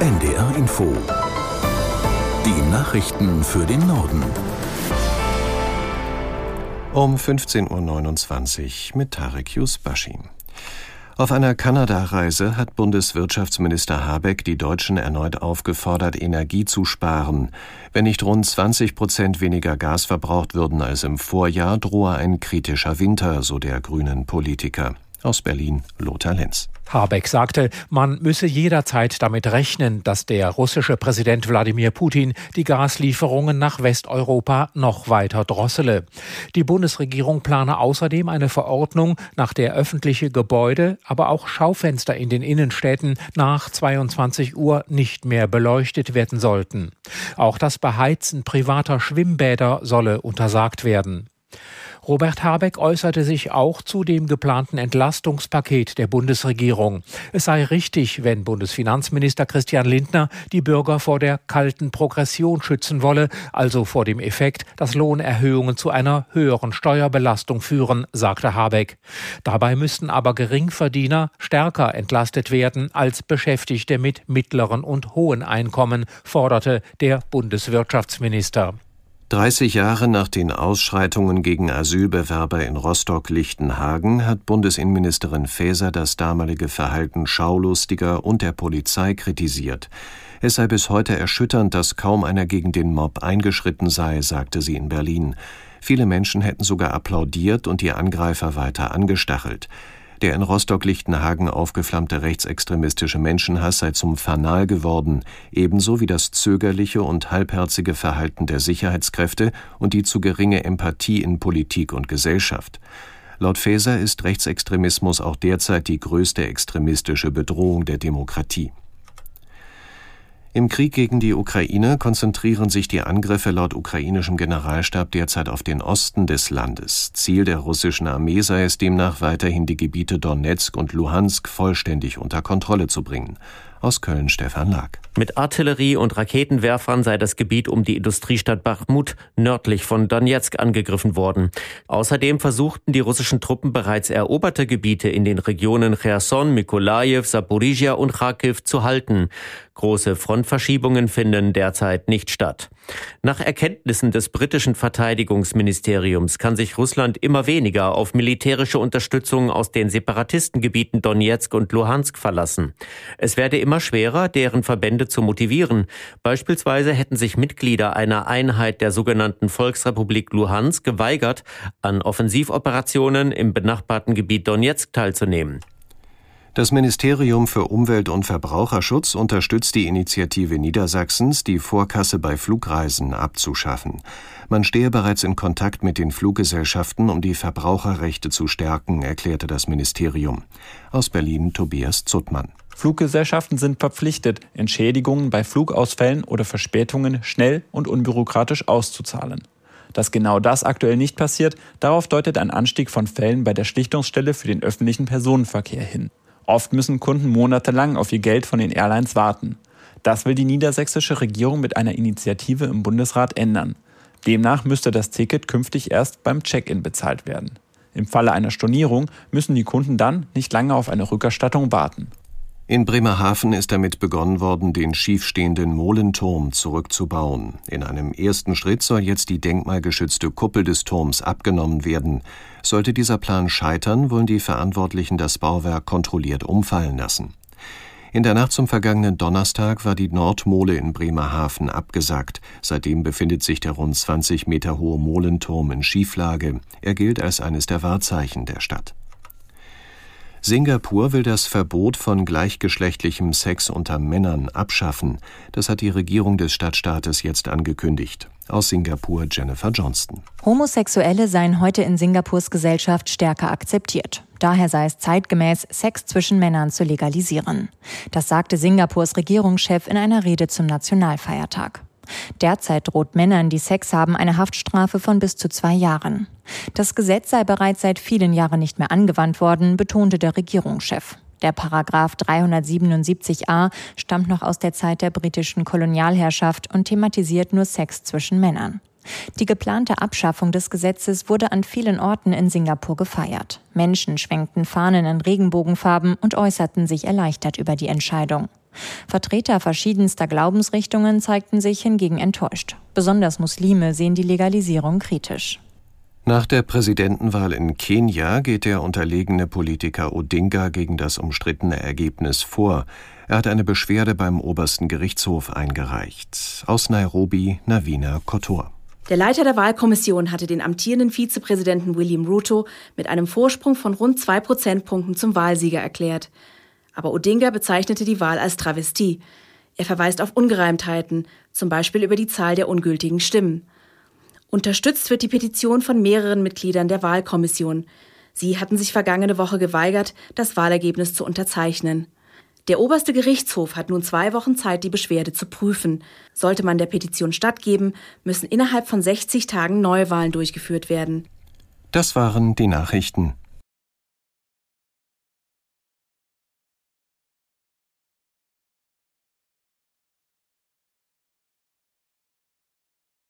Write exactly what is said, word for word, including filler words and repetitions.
N D R Info. Die Nachrichten für den Norden. Um fünfzehn Uhr neunundzwanzig mit Tarek Yusbashi. Auf einer Kanada-Reise hat Bundeswirtschaftsminister Habeck die Deutschen erneut aufgefordert, Energie zu sparen. Wenn nicht rund zwanzig Prozent weniger Gas verbraucht würden als im Vorjahr, drohe ein kritischer Winter, so der grünen Politiker. Aus Berlin, Lothar Lenz. Habeck sagte, man müsse jederzeit damit rechnen, dass der russische Präsident Wladimir Putin die Gaslieferungen nach Westeuropa noch weiter drossele. Die Bundesregierung plane außerdem eine Verordnung, nach der öffentliche Gebäude, aber auch Schaufenster in den Innenstädten nach zweiundzwanzig Uhr nicht mehr beleuchtet werden sollten. Auch das Beheizen privater Schwimmbäder solle untersagt werden. Robert Habeck äußerte sich auch zu dem geplanten Entlastungspaket der Bundesregierung. Es sei richtig, wenn Bundesfinanzminister Christian Lindner die Bürger vor der kalten Progression schützen wolle, also vor dem Effekt, dass Lohnerhöhungen zu einer höheren Steuerbelastung führen, sagte Habeck. Dabei müssten aber Geringverdiener stärker entlastet werden als Beschäftigte mit mittleren und hohen Einkommen, forderte der Bundeswirtschaftsminister. dreißig Jahre nach den Ausschreitungen gegen Asylbewerber in Rostock-Lichtenhagen hat Bundesinnenministerin Faeser das damalige Verhalten Schaulustiger und der Polizei kritisiert. Es sei bis heute erschütternd, dass kaum einer gegen den Mob eingeschritten sei, sagte sie in Berlin. Viele Menschen hätten sogar applaudiert und die Angreifer weiter angestachelt. Der in Rostock-Lichtenhagen aufgeflammte rechtsextremistische Menschenhass sei zum Fanal geworden, ebenso wie das zögerliche und halbherzige Verhalten der Sicherheitskräfte und die zu geringe Empathie in Politik und Gesellschaft. Laut Faeser ist Rechtsextremismus auch derzeit die größte extremistische Bedrohung der Demokratie. Im Krieg gegen die Ukraine konzentrieren sich die Angriffe laut ukrainischem Generalstab derzeit auf den Osten des Landes. Ziel der russischen Armee sei es demnach weiterhin, die Gebiete Donezk und Luhansk vollständig unter Kontrolle zu bringen. Aus Köln Stefan Lag. Mit Artillerie und Raketenwerfern sei das Gebiet um die Industriestadt Bachmut nördlich von Donezk angegriffen worden. Außerdem versuchten die russischen Truppen bereits eroberte Gebiete in den Regionen Cherson, Mykolajiw, Saporizhia und Charkiw zu halten. Große Frontverschiebungen finden derzeit nicht statt. Nach Erkenntnissen des britischen Verteidigungsministeriums kann sich Russland immer weniger auf militärische Unterstützung aus den Separatistengebieten Donezk und Luhansk verlassen. Es werde immer schwerer, deren Verbände zu motivieren. Beispielsweise hätten sich Mitglieder einer Einheit der sogenannten Volksrepublik Luhansk geweigert, an Offensivoperationen im benachbarten Gebiet Donezk teilzunehmen. Das Ministerium für Umwelt und Verbraucherschutz unterstützt die Initiative Niedersachsens, die Vorkasse bei Flugreisen abzuschaffen. Man stehe bereits in Kontakt mit den Fluggesellschaften, um die Verbraucherrechte zu stärken, erklärte das Ministerium. Aus Berlin Tobias Zuttmann. Fluggesellschaften sind verpflichtet, Entschädigungen bei Flugausfällen oder Verspätungen schnell und unbürokratisch auszuzahlen. Dass genau das aktuell nicht passiert, darauf deutet ein Anstieg von Fällen bei der Schlichtungsstelle für den öffentlichen Personenverkehr hin. Oft müssen Kunden monatelang auf ihr Geld von den Airlines warten. Das will die niedersächsische Regierung mit einer Initiative im Bundesrat ändern. Demnach müsste das Ticket künftig erst beim Check-in bezahlt werden. Im Falle einer Stornierung müssen die Kunden dann nicht lange auf eine Rückerstattung warten. In Bremerhaven ist damit begonnen worden, den schiefstehenden Molenturm zurückzubauen. In einem ersten Schritt soll jetzt die denkmalgeschützte Kuppel des Turms abgenommen werden. Sollte dieser Plan scheitern, wollen die Verantwortlichen das Bauwerk kontrolliert umfallen lassen. In der Nacht zum vergangenen Donnerstag war die Nordmole in Bremerhaven abgesackt. Seitdem befindet sich der rund zwanzig Meter hohe Molenturm in Schieflage. Er gilt als eines der Wahrzeichen der Stadt. Singapur will das Verbot von gleichgeschlechtlichem Sex unter Männern abschaffen. Das hat die Regierung des Stadtstaates jetzt angekündigt. Aus Singapur Jennifer Johnston. Homosexuelle seien heute in Singapurs Gesellschaft stärker akzeptiert. Daher sei es zeitgemäß, Sex zwischen Männern zu legalisieren. Das sagte Singapurs Regierungschef in einer Rede zum Nationalfeiertag. Derzeit droht Männern, die Sex haben, eine Haftstrafe von bis zu zwei Jahren. Das Gesetz sei bereits seit vielen Jahren nicht mehr angewandt worden, betonte der Regierungschef. Der Paragraph dreihundertsiebenundsiebzig a stammt noch aus der Zeit der britischen Kolonialherrschaft und thematisiert nur Sex zwischen Männern. Die geplante Abschaffung des Gesetzes wurde an vielen Orten in Singapur gefeiert. Menschen schwenkten Fahnen in Regenbogenfarben und äußerten sich erleichtert über die Entscheidung. Vertreter verschiedenster Glaubensrichtungen zeigten sich hingegen enttäuscht. Besonders Muslime sehen die Legalisierung kritisch. Nach der Präsidentenwahl in Kenia geht der unterlegene Politiker Odinga gegen das umstrittene Ergebnis vor. Er hat eine Beschwerde beim obersten Gerichtshof eingereicht. Aus Nairobi, Navina Kotor. Der Leiter der Wahlkommission hatte den amtierenden Vizepräsidenten William Ruto mit einem Vorsprung von rund zwei Prozentpunkten zum Wahlsieger erklärt. Aber Odinga bezeichnete die Wahl als Travestie. Er verweist auf Ungereimtheiten, zum Beispiel über die Zahl der ungültigen Stimmen. Unterstützt wird die Petition von mehreren Mitgliedern der Wahlkommission. Sie hatten sich vergangene Woche geweigert, das Wahlergebnis zu unterzeichnen. Der oberste Gerichtshof hat nun zwei Wochen Zeit, die Beschwerde zu prüfen. Sollte man der Petition stattgeben, müssen innerhalb von sechzig Tagen Neuwahlen durchgeführt werden. Das waren die Nachrichten.